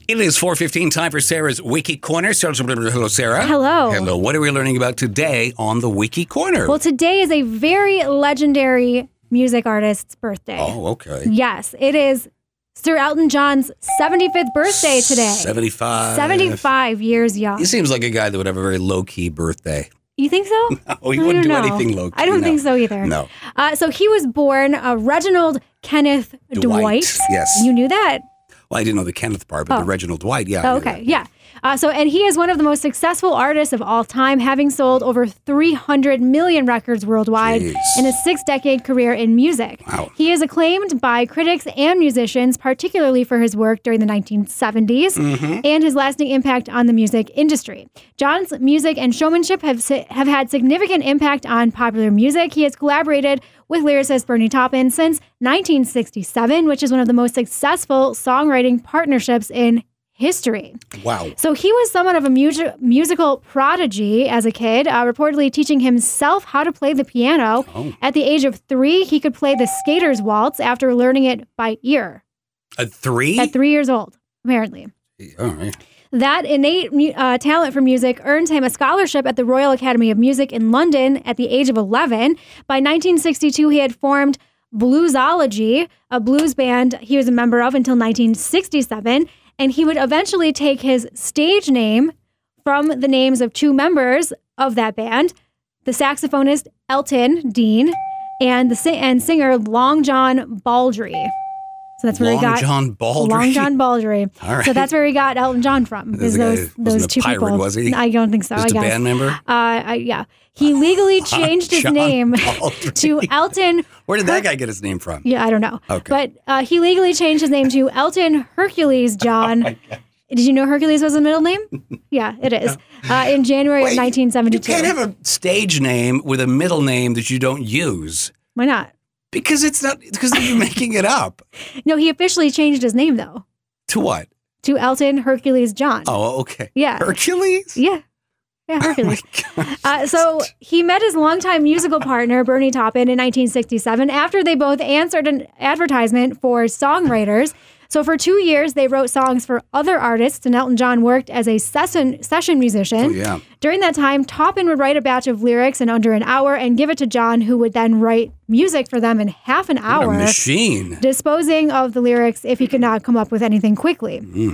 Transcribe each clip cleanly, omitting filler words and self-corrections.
It is 4:15, time for Sarah's Wiki Corner. Hello, Sarah. Hello. Hello. What are we learning about today on the Wiki Corner? Well, today is a very legendary music artist's birthday. Oh, okay. Yes, it is Sir Elton John's 75th birthday today. 75. 75 years young. He seems like a guy that would have a very low-key birthday. You think so? No, he I wouldn't do don't know. anything low-key. I don't think so either. No. So he was born Reginald Kenneth Dwight. Yes. You knew that? Well, I didn't know the Kenneth part, but the Reginald Dwight, yeah. Oh, okay, yeah. And he is one of the most successful artists of all time, having sold over 300 million records worldwide in a 6-decade career in music. Wow. He is acclaimed by critics and musicians, particularly for his work during the 1970s and his lasting impact on the music industry. John's music and showmanship have had significant impact on popular music. He has collaborated with lyricist Bernie Taupin since 1967, which is one of the most successful songwriting partnerships in history. Wow. So he was somewhat of a musical prodigy as a kid, reportedly teaching himself how to play the piano. Oh. At the age of 3, he could play the Skater's Waltz after learning it by ear. At 3? At 3 years old, apparently. All right. That innate talent for music earned him a scholarship at the Royal Academy of Music in London at the age of 11. By 1962, he had formed Bluesology, a blues band he was a member of until 1967, and he would eventually take his stage name from the names of 2 members of that band, the saxophonist Elton Dean and singer Long John Baldry. So that's where he got John Baldry. Long John Baldry. All right. So that's where he got Elton John from. Is those wasn't 2 a pirate, people? was he? I don't think so. Just I guess a band member? Yeah. He legally changed his John name Baldry. to Elton. Where did that guy get his name from? Yeah, I don't know. Okay. But he legally changed his name to Elton Hercules John. Did you know Hercules was a middle name? Yeah, it is. In January of 1972. You can't have a stage name with a middle name that you don't use. Why not? Because you're making it up. No, he officially changed his name, though. To what? To Elton Hercules John. Oh, okay. Yeah. Hercules? Yeah. Yeah, Hercules. Oh my So he met his longtime musical partner, Bernie Taupin, in 1967 after they both answered an advertisement for songwriters. So for 2 years, they wrote songs for other artists, and Elton John worked as a session musician. Oh, yeah. During that time, Taupin would write a batch of lyrics in under an hour and give it to John, who would then write music for them in half an hour. What a machine. Disposing of the lyrics if he could not come up with anything quickly.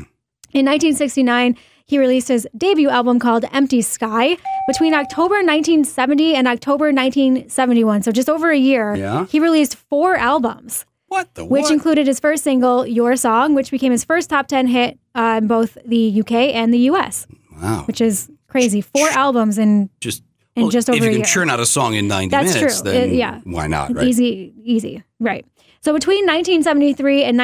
In 1969, he released his debut album called Empty Sky. Between October 1970 and October 1971, so just over a year, he released 4 albums. Which included his first single, Your Song, which became his first top 10 hit in both the UK and the US. Wow. Which is crazy. 4 albums in just over a year. If you can churn out a song in 90 minutes, That's true. then why not, right? Easy. Right. So between 1973 and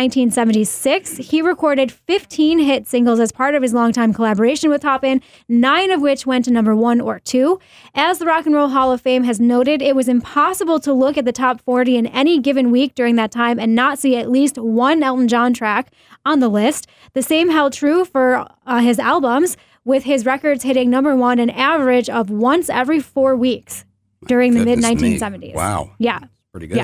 1976, he recorded 15 hit singles as part of his longtime collaboration with Taupin, 9 of which went to number 1 or 2. As the Rock and Roll Hall of Fame has noted, it was impossible to look at the top 40 in any given week during that time and not see at least one Elton John track on the list. The same held true for his albums, with his records hitting number 1 an average of once every 4 weeks during the mid-1970s. Wow. Yeah. Pretty good. Yeah.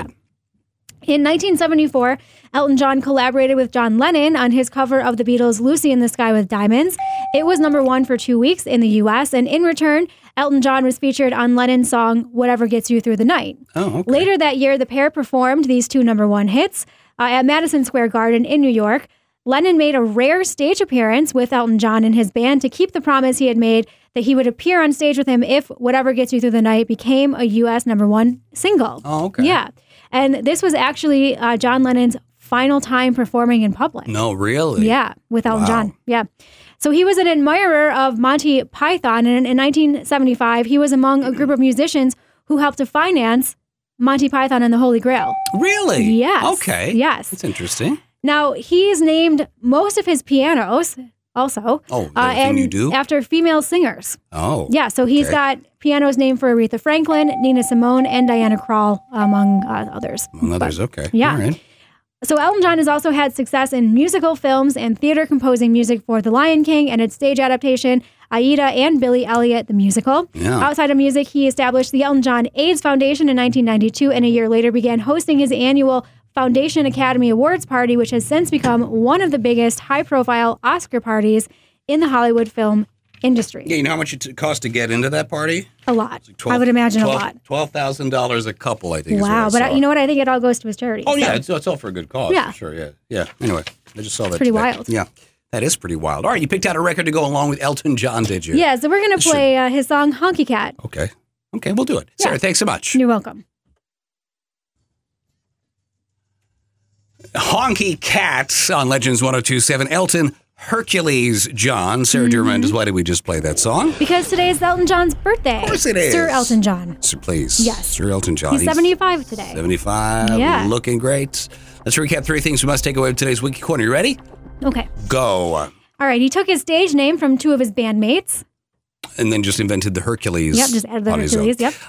In 1974, Elton John collaborated with John Lennon on his cover of the Beatles' Lucy in the Sky with Diamonds. It was number 1 for 2 weeks in the U.S., and in return, Elton John was featured on Lennon's song, Whatever Gets You Through the Night. Oh, okay. Later that year, the pair performed these 2 number 1 hits at Madison Square Garden in New York. Lennon made a rare stage appearance with Elton John and his band to keep the promise he had made that he would appear on stage with him if Whatever Gets You Through the Night became a U.S. number 1 single. Oh, okay. Yeah. And this was actually John Lennon's final time performing in public. No, really? Yeah, with Elton John. Yeah. So he was an admirer of Monty Python, and in 1975, he was among a group of musicians who helped to finance Monty Python and the Holy Grail. Really? Yes. Okay. Yes. That's interesting. Now, he's named most of his pianos also. Oh, everything you do? After female singers. Oh. Yeah, so he's got pianos named for Aretha Franklin, Nina Simone, and Diana Krall, among others. Among others, okay. Yeah. All right. So Elton John has also had success in musical films and theater, composing music for The Lion King and its stage adaptation, Aida and Billy Elliot, the musical. Yeah. Outside of music, he established the Elton John AIDS Foundation in 1992, and a year later began hosting his annual Foundation Academy Awards party, which has since become one of the biggest high-profile Oscar parties in the Hollywood film industry. Yeah, you know how much it costs to get into that party? A lot. I would imagine a lot. $12,000 a couple, I think. Wow, but you know what? I think it all goes to his charity. Oh, yeah, it's all for a good cause. Yeah. For sure, yeah. Anyway, I just saw that. It's pretty wild. Yeah, that is pretty wild. All right, you picked out a record to go along with Elton John, did you? Yeah, so we're going to play his song Honky Cat. Okay, we'll do it. Sarah, thanks so much. You're welcome. Honky Cat on Legends 102.7. Elton Hercules John. Sarah Durmendez, why did we just play that song? Because today is Elton John's birthday. Of course it is. Sir Elton John. Sir, please. Yes. Sir Elton John. He's 75 today. 75. Yeah. Looking great. Let's recap 3 things we must take away from today's Wiki Corner. You ready? Okay. Go. All right. He took his stage name from 2 of his bandmates. And then just invented the Hercules. Yep, just added the Hercules. Yep.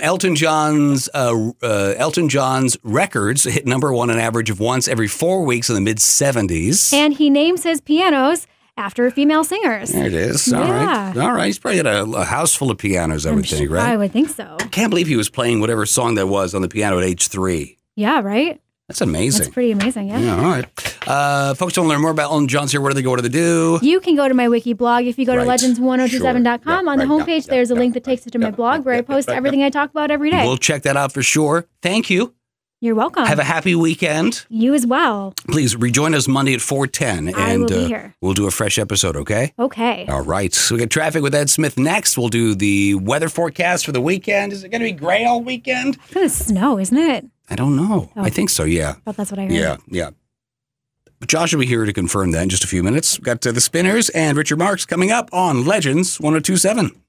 Elton John's records hit number 1 an average of once every 4 weeks in the mid-70s. And he names his pianos after female singers. There it is. All right. He's probably got a house full of pianos, I would think, right? I would think so. Can't believe he was playing whatever song that was on the piano at age 3. Yeah, right? That's amazing. That's pretty amazing, yeah. Yeah, all right. Folks want to learn more about Elton John's here. Where do they go? What do they do? You can go to my wiki blog. If you go to legends1027.com, on the homepage, there's a link that takes you to my blog where I post everything I talk about every day. We'll check that out for sure. Thank you. You're welcome. Have a happy weekend. You as well. Please rejoin us Monday at 4:10. I will be here. We'll do a fresh episode, okay? Okay. All right. So we got traffic with Ed Smith next. We'll do the weather forecast for the weekend. Is it going to be gray all weekend? It's going to snow, isn't it? I don't know. Oh. I think so, yeah. But that's what I heard. Yeah. But Josh will be here to confirm that in just a few minutes. We've got the Spinners and Richard Marx coming up on Legends 102.7.